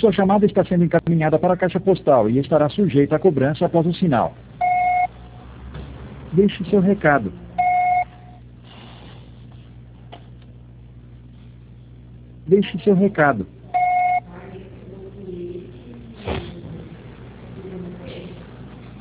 Sua chamada está sendo encaminhada para a caixa postal e estará sujeita a cobrança após o sinal. Deixe seu recado. Deixe seu recado.